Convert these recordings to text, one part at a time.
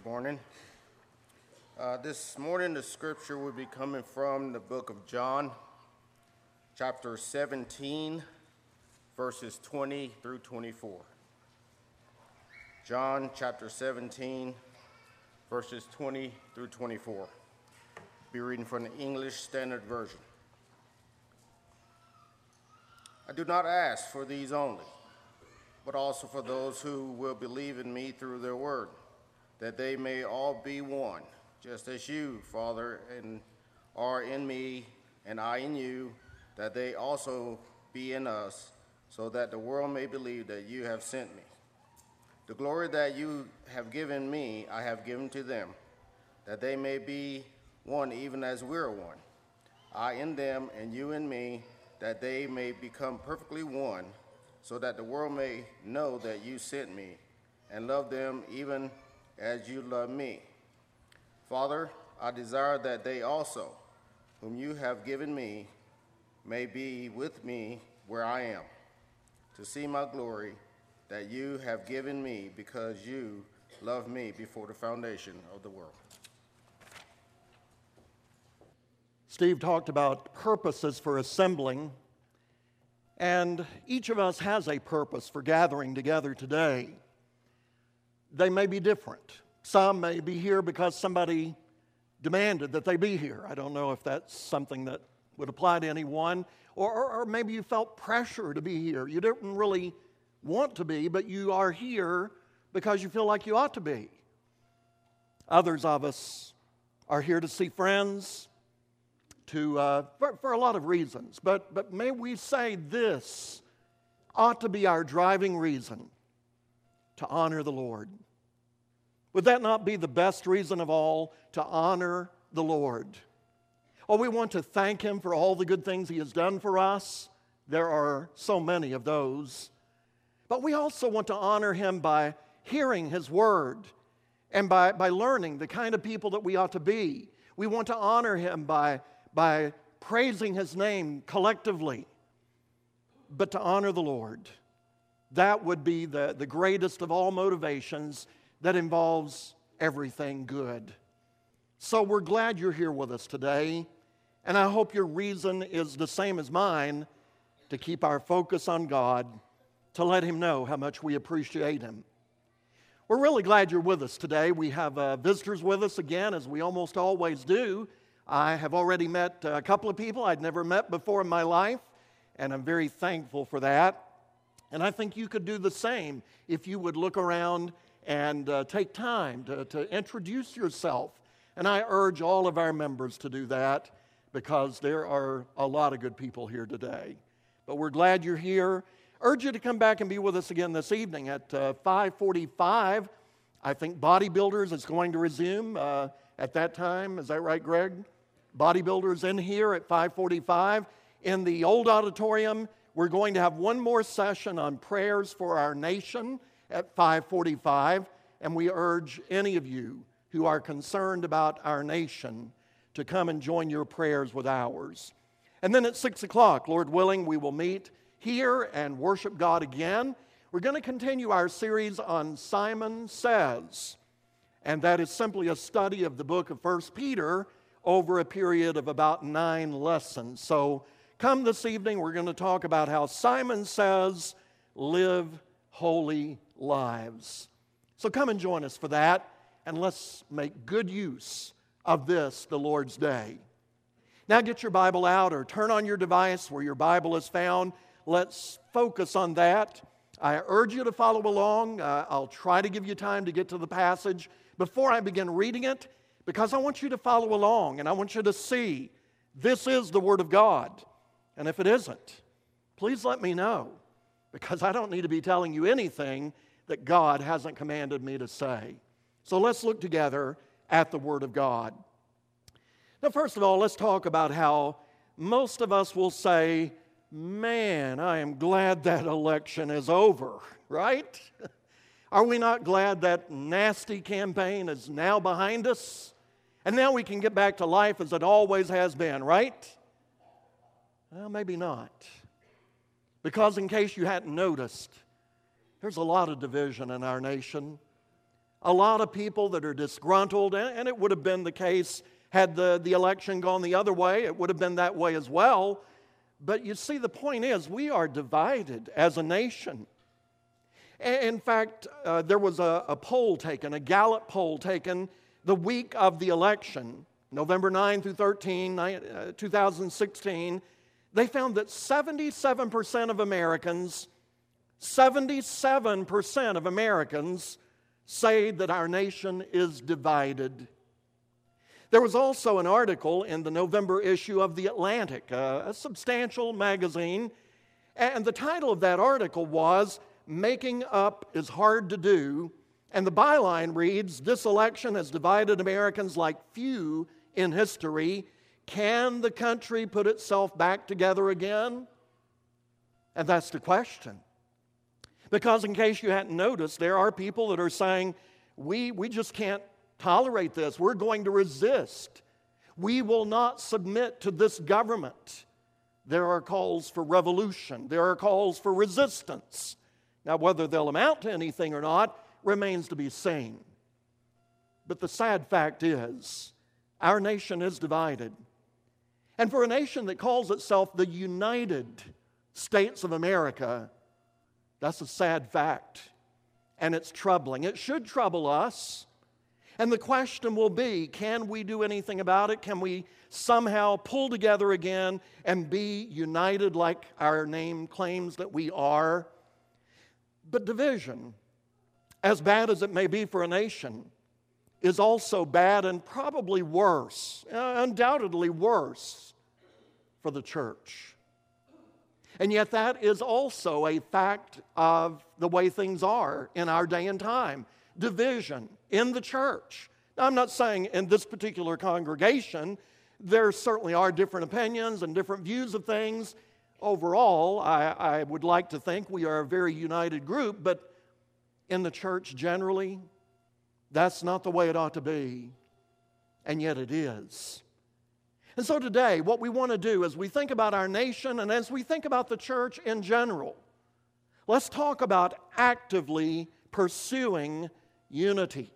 morning. This morning, the scripture will be coming from the book of John, chapter 17, verses 20 through 24. John, chapter 17, verses 20 through 24. I'll be reading from the English Standard Version. I do not ask for these only, but also for those who will believe in me through their word, that they may all be one, just as you, Father, are in me, and I in you, that they also be in us, so that the world may believe that you have sent me. The glory that you have given me, I have given to them, that they may be one even as we are one. I in them, and you in me, that they may become perfectly one, so that the world may know that you sent me, and love them even as you love me. Father, I desire that they also, whom you have given me, may be with me where I am, to see my glory that you have given me, because you loved me before the foundation of the world. Steve talked about purposes for assembling, and each of us has a purpose for gathering together today. They may be different. Some may be here because somebody demanded that they be here. I don't know if that's something that would apply to anyone. Or maybe you felt pressure to be here. You didn't really want to be, but you are here because you feel like you ought to be. Others of us are here to see friends, for a lot of reasons. But may we say this ought to be our driving reason: to honor the Lord. Would that not be the best reason of all, to honor the Lord? Oh, we want to thank Him for all the good things He has done for us. There are so many of those. But we also want to honor Him by hearing His Word and by learning the kind of people that we ought to be. We want to honor Him by praising His name collectively. But to honor the Lord, that would be the greatest of all motivations that involves everything good. So we're glad you're here with us today, and I hope your reason is the same as mine, to keep our focus on God, to let Him know how much we appreciate Him. We're really glad you're with us today. We have visitors with us again, as we almost always do. I have already met a couple of people I'd never met before in my life, and I'm very thankful for that. And I think you could do the same if you would look around and take time to introduce yourself. And I urge all of our members to do that, because there are a lot of good people here today. But we're glad you're here. Urge you to come back and be with us again this evening at 5:45. I think Bodybuilders is going to resume at that time. Is that right, Greg? Bodybuilders in here at 5:45. In the old auditorium, we're going to have one more session on prayers for our nation at 5:45, and we urge any of you who are concerned about our nation to come and join your prayers with ours. And then at 6 o'clock, Lord willing, we will meet here and worship God again. We're going to continue our series on Simon Says, and that is simply a study of the book of 1 Peter over a period of about 9 lessons. So come this evening, we're going to talk about how Simon Says, live holy lives. So come and join us for that, and let's make good use of this, the Lord's Day. Now get your Bible out or turn on your device where your Bible is found. Let's focus on that. I urge you to follow along. I'll try to give you time to get to the passage before I begin reading it, because I want you to follow along, and I want you to see this is the Word of God. And if it isn't, please let me know, because I don't need to be telling you anything that God hasn't commanded me to say. So let's look together at the Word of God. Now, first of all, let's talk about how most of us will say, man, I am glad that election is over, right? Are we not glad that nasty campaign is now behind us? And now we can get back to life as it always has been, right? Well, maybe not. Because in case you hadn't noticed, there's a lot of division in our nation. a lot of people that are disgruntled, and it would have been the case had the election gone the other way. It would have been that way as well. But you see, the point is, we are divided as a nation. In fact, there was a poll taken, a Gallup poll taken the week of the election, November 9 through 13, 2016. They found that 77% of Americans, 77% of Americans say that our nation is divided. There was also an article in the November issue of The Atlantic, a substantial magazine, and the title of that article was, "Making Up is Hard to Do," and the byline reads, "This election has divided Americans like few in history. Can the country put itself back together again?" And that's the question. Because in case you hadn't noticed, there are people that are saying, we just can't tolerate this. We're going to resist. We will not submit to this government. There are calls for revolution. There are calls for resistance. Now, whether they'll amount to anything or not remains to be seen. But the sad fact is, our nation is divided. And for a nation that calls itself the United States of America, that's a sad fact. And it's troubling. It should trouble us. And the question will be, can we do anything about it? Can we somehow pull together again and be united like our name claims that we are? But division, as bad as it may be for a nation, is also bad and probably worse, undoubtedly worse, for the church. And yet that is also a fact of the way things are in our day and time. Division in the church. Now, I'm not saying in this particular congregation, there certainly are different opinions and different views of things. Overall, I would like to think we are a very united group, but in the church generally, that's not the way it ought to be. And yet it is. And so today, what we want to do as we think about our nation and as we think about the church in general, let's talk about actively pursuing unity.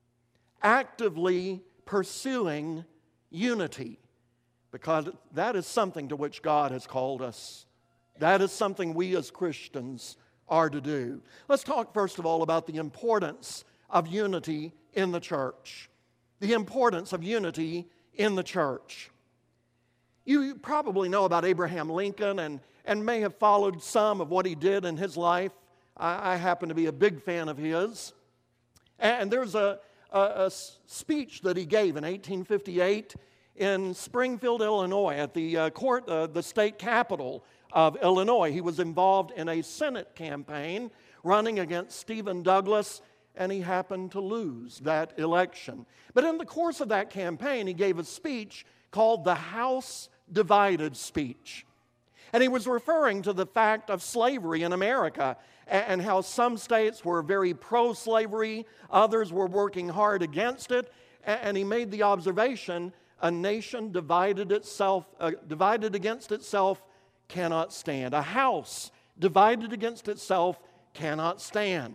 Actively pursuing unity. Because that is something to which God has called us. That is something we as Christians are to do. Let's talk first of all about the importance of unity in the church. The importance of unity in the church. You probably know about Abraham Lincoln and may have followed some of what he did in his life. I happen to be a big fan of his. And there's a speech that he gave in 1858 in Springfield, Illinois, at the state capitol of Illinois. He was involved in a Senate campaign running against Stephen Douglas, and he happened to lose that election. But in the course of that campaign, he gave a speech called the House Divided Speech. And he was referring to the fact of slavery in America and how some states were very pro-slavery, others were working hard against it, and he made the observation, a nation divided against itself cannot stand. A house divided against itself cannot stand.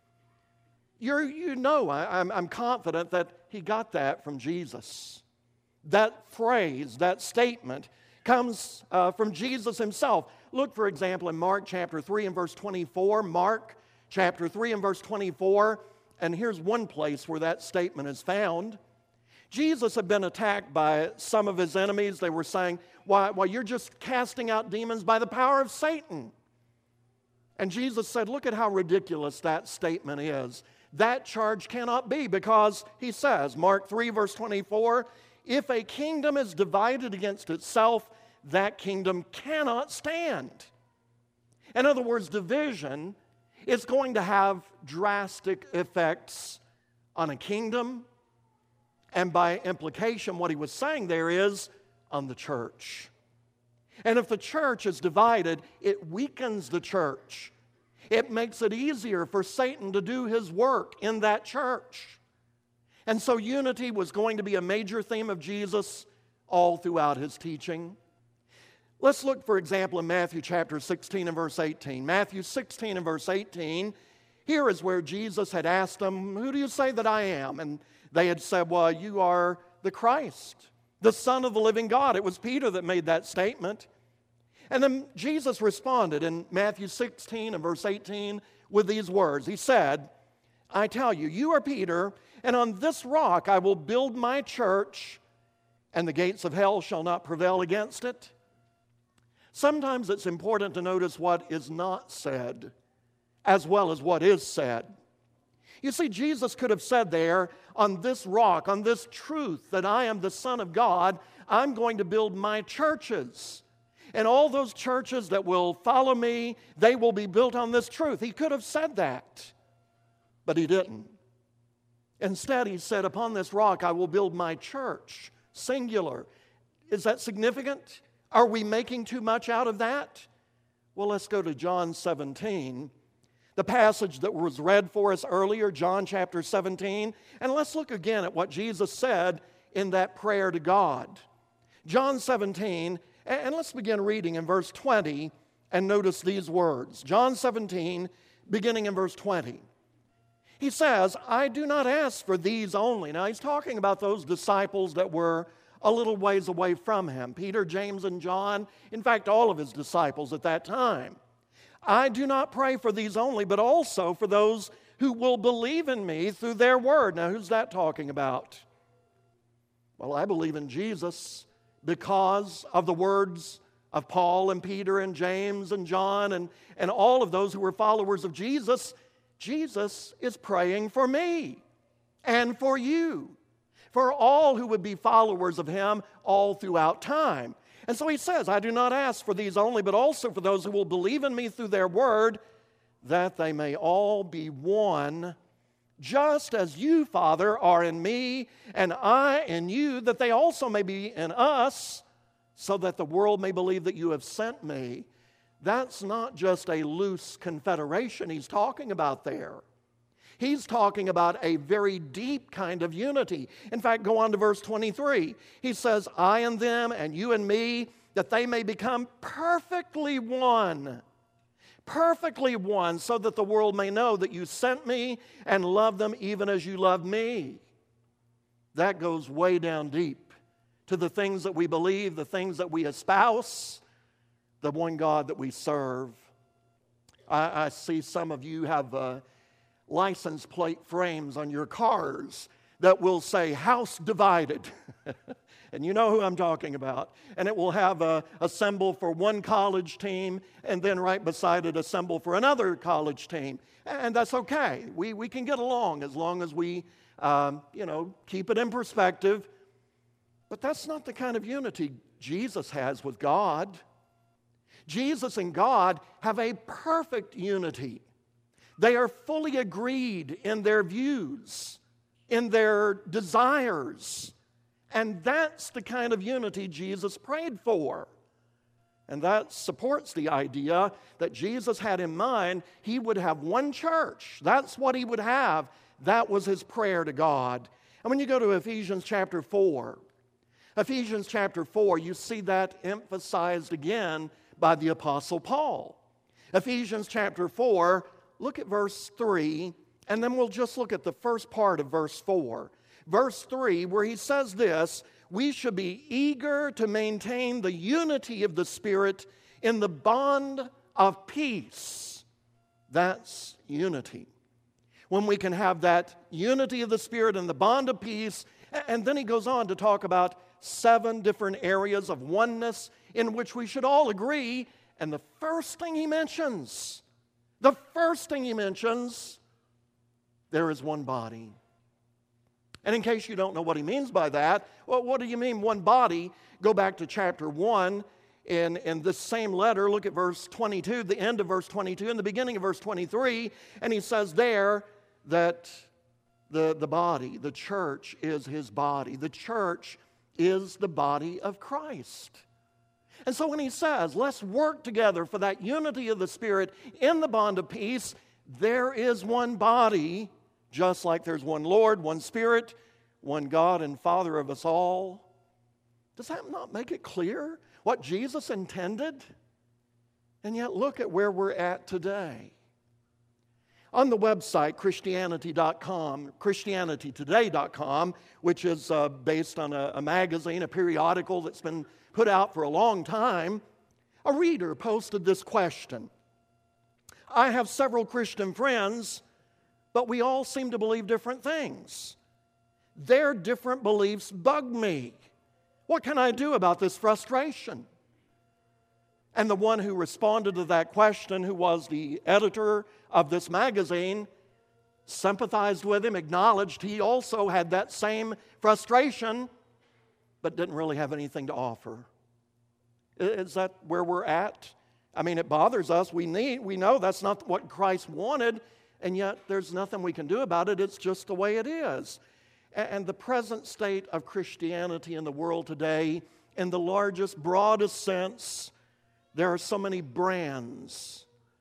I'm confident that he got that from Jesus. That phrase, that statement, comes from Jesus himself. Look, for example, in Mark chapter 3 and verse 24. Mark chapter 3 and verse 24. And here's one place where that statement is found. Jesus had been attacked by some of his enemies. They were saying, why, you're just casting out demons by the power of Satan. And Jesus said, look at how ridiculous that statement is. That charge cannot be, because he says, Mark 3 verse 24, if a kingdom is divided against itself, that kingdom cannot stand. In other words, division is going to have drastic effects on a kingdom, and by implication, what he was saying there is on the church. And if the church is divided, it weakens the church. It makes it easier for Satan to do his work in that church. And so unity was going to be a major theme of Jesus all throughout his teaching. Let's look, for example, in Matthew chapter 16 and verse 18. Matthew 16 and verse 18, Here is where Jesus had asked them, "Who do you say that I am?" And they had said, "Well, you are the Christ, the Son of the living God." It was Peter that made that statement. And then Jesus responded in Matthew 16 and verse 18 with these words. He said, "I tell you, you are Peter, and on this rock I will build my church, and the gates of hell shall not prevail against it." Sometimes it's important to notice what is not said as well as what is said. You see, Jesus could have said there, on this rock, on this truth that I am the Son of God, I'm going to build my churches. And all those churches that will follow me, they will be built on this truth. He could have said that, but he didn't. Instead, he said, upon this rock I will build my church, singular. Is that significant? Are we making too much out of that? Well, let's go to John 17. The passage that was read for us earlier, John chapter 17. And let's look again at what Jesus said in that prayer to God. John 17, and let's begin reading in verse 20 and notice these words. John 17, beginning in verse 20. He says, "I do not ask for these only." Now he's talking about those disciples that were a little ways away from him. Peter, James, and John. In fact, all of his disciples at that time. "I do not pray for these only, but also for those who will believe in me through their word." Now, who's that talking about? Well, I believe in Jesus because of the words of Paul and Peter and James and John and all of those who were followers of Jesus. Jesus is praying for me and for you, for all who would be followers of him all throughout time. And so he says, "I do not ask for these only, but also for those who will believe in me through their word, that they may all be one, just as you, Father, are in me, and I in you, that they also may be in us, so that the world may believe that you have sent me." That's not just a loose confederation he's talking about there. He's talking about a very deep kind of unity. In fact, go on to verse 23. He says, "I and them and you and me, that they may become perfectly one." Perfectly one, so that the world may know that you sent me and love them even as you loved me. That goes way down deep to the things that we believe, the things that we espouse, the one God that we serve. I see some of you have license plate frames on your cars that will say "house divided." And you know who I'm talking about. And it will have a symbol for one college team, and then right beside it a symbol for another college team. And that's okay. We can get along as long as we keep it in perspective. But that's not the kind of unity Jesus has with God. Jesus and God have a perfect unity. They are fully agreed in their views, in their desires. And that's the kind of unity Jesus prayed for. And that supports the idea that Jesus had in mind he would have one church. That's what he would have. That was his prayer to God. And when you go to Ephesians chapter 4, you see that emphasized again by the Apostle Paul. Ephesians chapter 4, look at verse 3, and then we'll just look at the first part of verse 4. Verse 3, where he says this, "We should be eager to maintain the unity of the Spirit in the bond of peace." That's unity. When we can have that unity of the Spirit and the bond of peace, and then he goes on to talk about 7 different areas of oneness in which we should all agree. And the first thing he mentions, there is one body. And in case you don't know what he means by that, well, what do you mean one body? Go back to chapter 1 in this same letter. Look at verse 22, the end of verse 22, and the beginning of verse 23. And he says there that the body, the church, is his body. The church is the body of Christ. And so when he says, let's work together for that unity of the Spirit in the bond of peace, there is one body, just like there's one Lord, one Spirit, one God and Father of us all. Does that not make it clear what Jesus intended? And yet look at where we're at today. On the website, Christianity.com, ChristianityToday.com, which is based on a magazine, a periodical that's been put out for a long time, a reader posted this question. I have several Christian friends, but we all seem to believe different things. Their different beliefs bug me. What can I do about this frustration? And the one who responded to that question, who was the editor of this magazine, sympathized with him, acknowledged he also had that same frustration, but didn't really have anything to offer. Is that where we're at? I mean, it bothers us. We know that's not what Christ wanted, and yet there's nothing we can do about it. It's just the way it is. And the present state of Christianity in the world today, in the largest, broadest sense, there are so many brands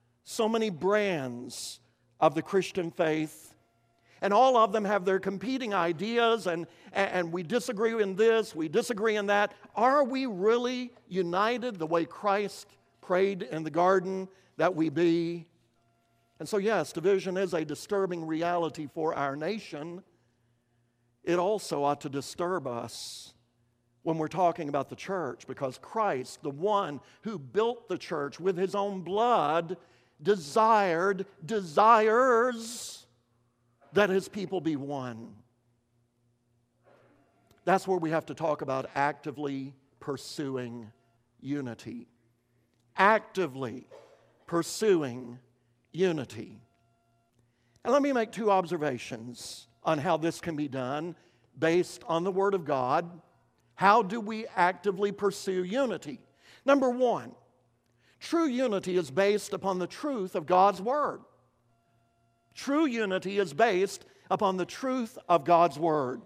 of the Christian faith, and all of them have their competing ideas, and we disagree in this, we disagree in that. Are we really united the way Christ prayed in the garden that we be? And so yes, division is a disturbing reality for our nation. It also ought to disturb us when we're talking about the church, because Christ, the one who built the church with his own blood, desires that his people be one. That's where we have to talk about actively pursuing unity. Actively pursuing unity. And let me make two observations on how this can be done based on the Word of God. How do we actively pursue unity? Number one, true unity is based upon the truth of God's Word. True unity is based upon the truth of God's Word.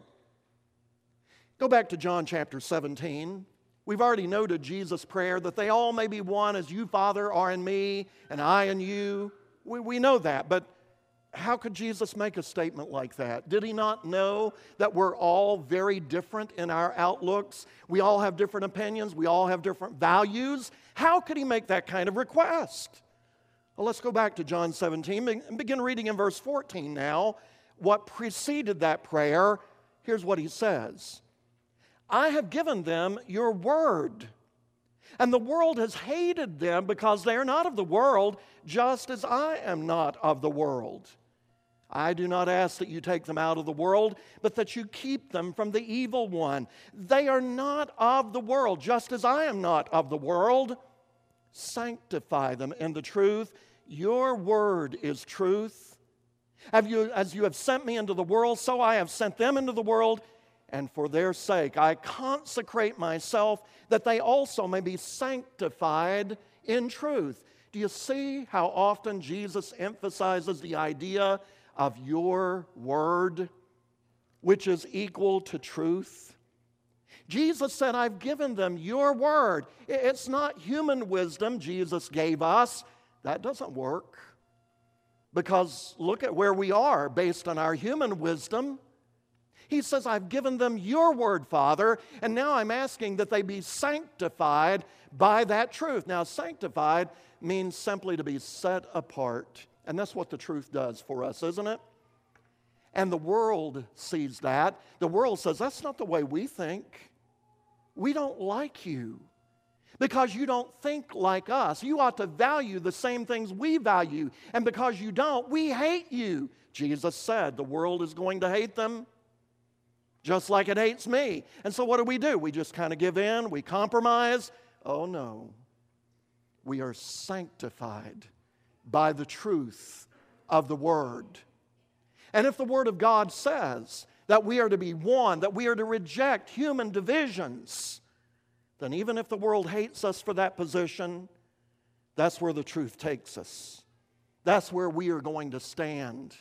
Go back to John chapter 17. We've already noted Jesus' prayer that they all may be one as you, Father, are in me and I in you. We know that, but how could Jesus make a statement like that? Did he not know that we're all very different in our outlooks? We all have different opinions. We all have different values. How could he make that kind of request? Well, let's go back to John 17 and begin reading in verse 14 now. What preceded that prayer, here's what he says. I have given them your word, and the world has hated them because they are not of the world, just as I am not of the world. I do not ask that you take them out of the world, but that you keep them from the evil one. They are not of the world, just as I am not of the world. Sanctify them in the truth. Your word is truth. As you have sent me into the world, so I have sent them into the world. And for their sake I consecrate myself, that they also may be sanctified in truth. Do you see how often Jesus emphasizes the idea of your word, which is equal to truth? Jesus said, I've given them your word. It's not human wisdom Jesus gave us. That doesn't work. Because look at where we are based on our human wisdom. He says, I've given them your word, Father, and now I'm asking that they be sanctified by that truth. Now, sanctified means simply to be set apart. And that's what the truth does for us, isn't it? And the world sees that. The world says, that's not the way we think. We don't like you because you don't think like us. You ought to value the same things we value. And because you don't, we hate you. Jesus said the world is going to hate them just like it hates me. And so what do? We just kind of give in. We compromise. Oh, no. We are sanctified by the truth of the Word. And if the Word of God says that we are to be one, that we are to reject human divisions, then even if the world hates us for that position, that's where the truth takes us. That's where we are going to stand.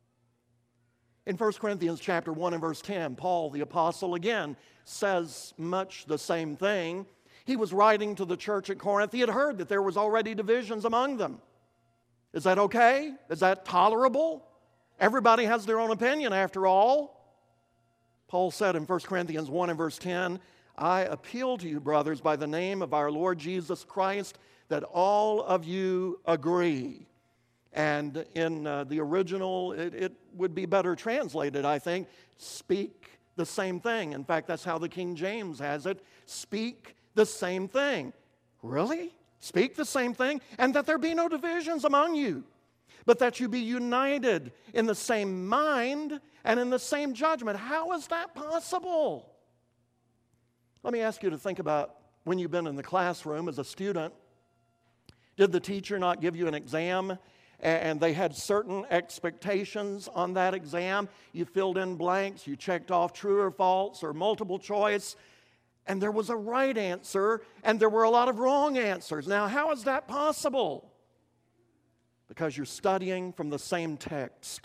In 1 Corinthians chapter 1 and verse 10, Paul the apostle again says much the same thing. He was writing to the church at Corinth. He had heard that there was already divisions among them. Is that okay? Is that tolerable? Everybody has their own opinion after all. Paul said in 1 Corinthians 1 and verse 10, I appeal to you, brothers, by the name of our Lord Jesus Christ, that all of you agree. And in the original, it would be better translated, I think, speak the same thing. In fact, that's how the King James has it, speak the same thing. Really? Speak the same thing? And that there be no divisions among you, but that you be united in the same mind and in the same judgment. How is that possible? Let me ask you to think about when you've been in the classroom as a student. Did the teacher not give you an exam and they had certain expectations on that exam? You filled in blanks, you checked off true or false or multiple choice, and there was a right answer and there were a lot of wrong answers. Now, how is that possible? Because you're studying from the same text.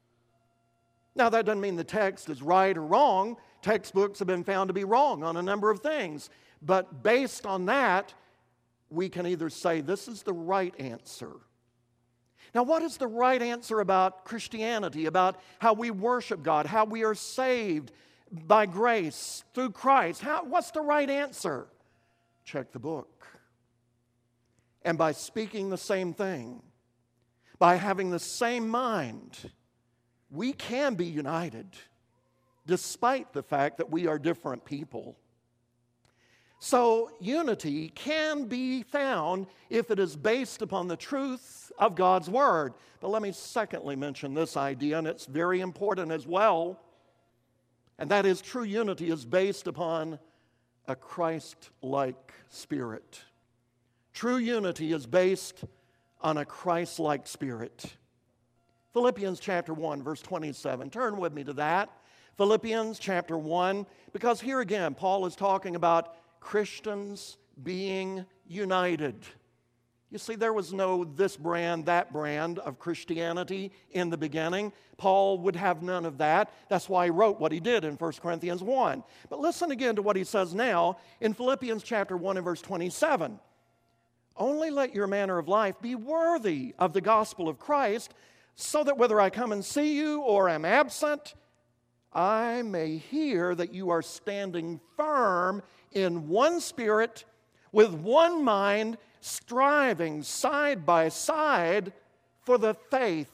Now, that doesn't mean the text is right or wrong. Textbooks have been found to be wrong on a number of things. But based on that, we can either say this is the right answer. Now, what is the right answer about Christianity, about how we worship God, how we are saved by grace through Christ? What's the right answer? Check the book. And by speaking the same thing, by having the same mind, we can be united despite the fact that we are different people. So unity can be found if it is based upon the truth of God's Word. But let me secondly mention this idea, and it's very important as well, and that is true unity is based upon a Christ-like spirit. True unity is based on a Christ-like spirit. Philippians chapter 1, verse 27. Turn with me to that. Philippians chapter 1, because here again, Paul is talking about Christians being united. You see, there was no this brand, that brand of Christianity in the beginning. Paul would have none of that. That's why he wrote what he did in 1 Corinthians 1. But listen again to what he says now in Philippians chapter 1 and verse 27. Only let your manner of life be worthy of the gospel of Christ, so that whether I come and see you or am absent, I may hear that you are standing firm in one spirit, with one mind, striving side by side for the faith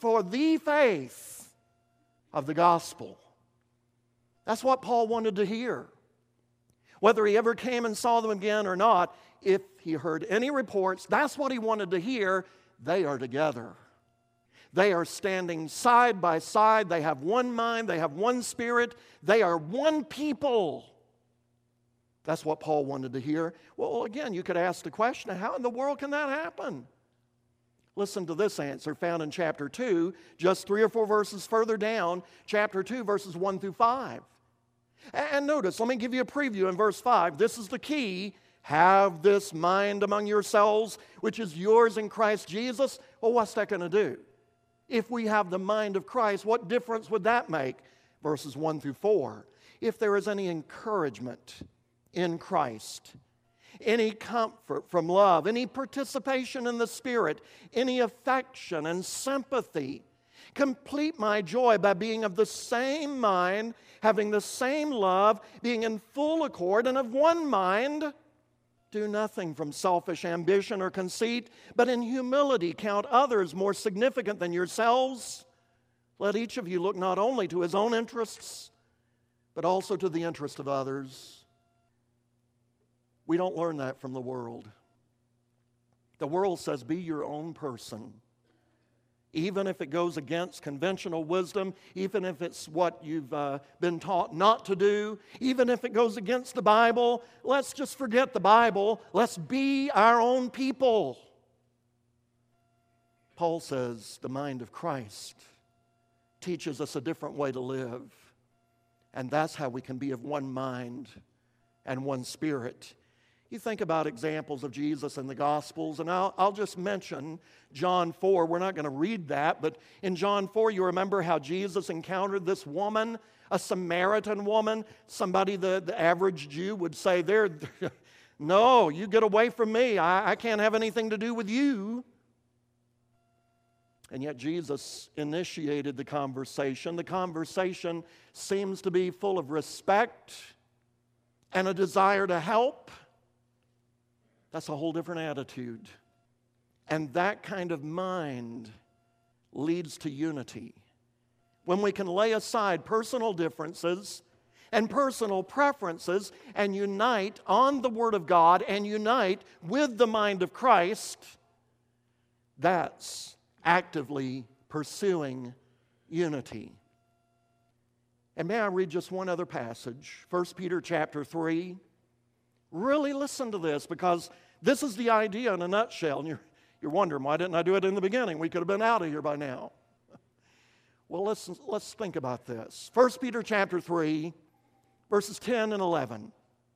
of the gospel. That's what Paul wanted to hear. Whether he ever came and saw them again or not, if he heard any reports, that's what he wanted to hear. They are together. They are standing side by side. They have one mind. They have one spirit. They are one people. That's what Paul wanted to hear. Well, again, you could ask the question, how in the world can that happen? Listen to this answer found in chapter 2, just 3 or 4 verses further down, chapter 2, verses 1 through 5. And notice, let me give you a preview in verse 5. This is the key. Have this mind among yourselves, which is yours in Christ Jesus. Well, what's that going to do? If we have the mind of Christ, what difference would that make? Verses 1 through 4. If there is any encouragement in Christ, any comfort from love, any participation in the Spirit, any affection and sympathy, complete my joy by being of the same mind, having the same love, being in full accord and of one mind. Do nothing from selfish ambition or conceit, but in humility count others more significant than yourselves. Let each of you look not only to his own interests, but also to the interest of others. We don't learn that from the world. The world says, be your own person. Even if it goes against conventional wisdom, even if it's what you've been taught not to do, even if it goes against the Bible, let's just forget the Bible. Let's be our own people. Paul says the mind of Christ teaches us a different way to live. And that's how we can be of one mind and one spirit. You think about examples of Jesus in the Gospels, and I'll just mention John 4. We're not going to read that, but in John 4, you remember how Jesus encountered this woman, a Samaritan woman, somebody the average Jew would say, no, you get away from me. I can't have anything to do with you. And yet Jesus initiated the conversation. The conversation seems to be full of respect and a desire to help. That's a whole different attitude. And that kind of mind leads to unity. When we can lay aside personal differences and personal preferences and unite on the Word of God and unite with the mind of Christ, that's actively pursuing unity. And may I read just one other passage, 1 Peter chapter 3. Really listen to this, because this is the idea in a nutshell. And you're wondering, why didn't I do it in the beginning? We could have been out of here by now. Well, let's think about this. 1 Peter chapter 3, verses 10 and 11.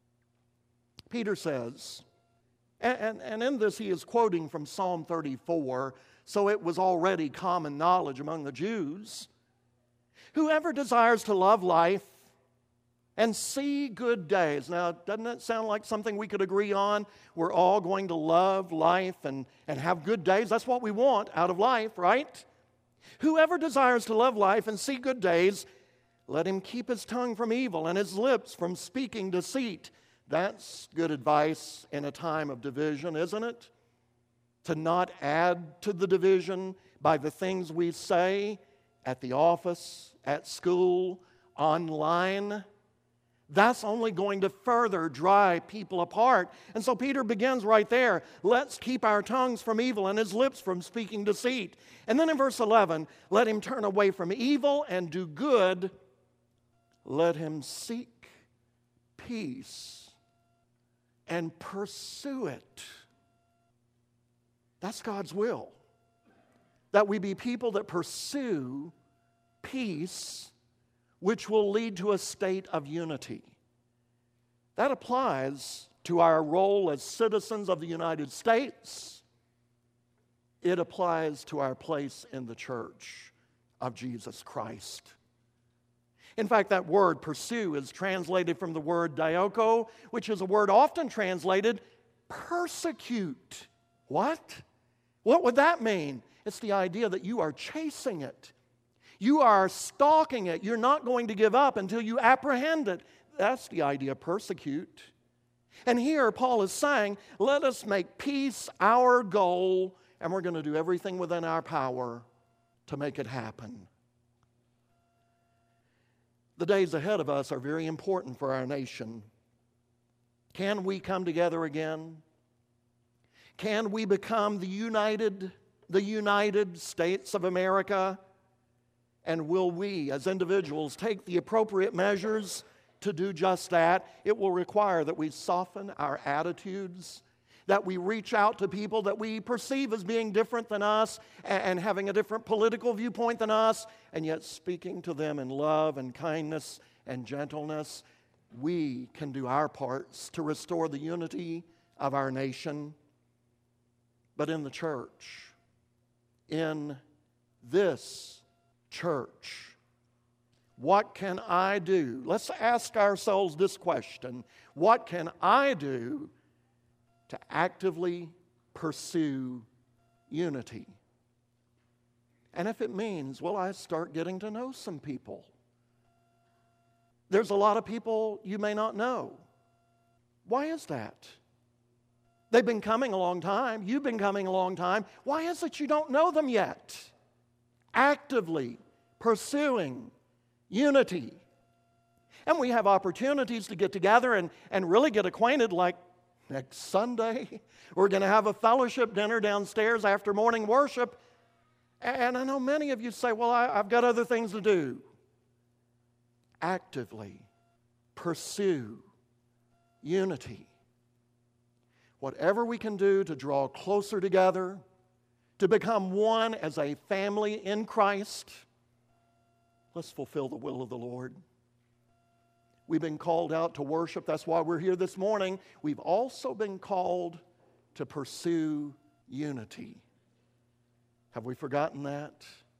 Peter says, and in this he is quoting from Psalm 34, so it was already common knowledge among the Jews. Whoever desires to love life and see good days. Now, doesn't that sound like something we could agree on? We're all going to love life and have good days. That's what we want out of life, right? Whoever desires to love life and see good days, let him keep his tongue from evil and his lips from speaking deceit. That's good advice in a time of division, isn't it? To not add to the division by the things we say at the office, at school, online. That's only going to further drive people apart. And so Peter begins right there. Let's keep our tongues from evil and his lips from speaking deceit. And then in verse 11, let him turn away from evil and do good. Let him seek peace and pursue it. That's God's will. That we be people that pursue peace, which will lead to a state of unity. That applies to our role as citizens of the United States. It applies to our place in the church of Jesus Christ. In fact, that word pursue is translated from the word dioko, which is a word often translated persecute. What? What would that mean? It's the idea that you are chasing it. You are stalking it. You're not going to give up until you apprehend it. That's the idea of persecute. And here Paul is saying, let us make peace our goal, and we're going to do everything within our power to make it happen. The days ahead of us are very important for our nation. Can we come together again? Can we become the United States of America? And will we, as individuals, take the appropriate measures to do just that? It will require that we soften our attitudes, that we reach out to people that we perceive as being different than us and having a different political viewpoint than us, and yet speaking to them in love and kindness and gentleness. We can do our parts to restore the unity of our nation. But in the church, in this church, what can I do? Let's ask ourselves this question. What can I do to actively pursue unity? And if it means, well, I start getting to know some people. There's a lot of people you may not know. Why is that? They've been coming a long time. You've been coming a long time. Why is it you don't know them yet? Actively pursuing unity. And we have opportunities to get together and really get acquainted, like next Sunday. We're going to have a fellowship dinner downstairs after morning worship. And I know many of you say, well, I've got other things to do. Actively pursue unity. Whatever we can do to draw closer together, to become one as a family in Christ, let's fulfill the will of the Lord. We've been called out to worship. That's why we're here this morning. We've also been called to pursue unity. Have we forgotten that?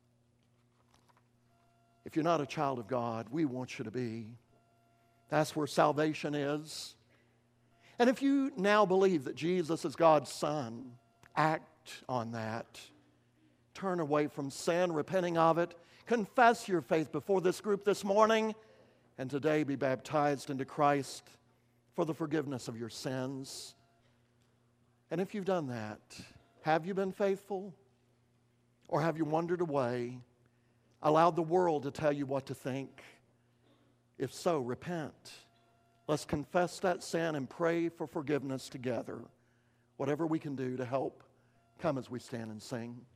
If you're not a child of God, we want you to be. That's where salvation is. And if you now believe that Jesus is God's Son, act on that. Turn away from sin, repenting of it. Confess your faith before this group this morning, and today be baptized into Christ for the forgiveness of your sins. And if you've done that, have you been faithful? Or have you wandered away, allowed the world to tell you what to think? If so, repent. Let's confess that sin and pray for forgiveness together. Whatever we can do to help, come as we stand and sing.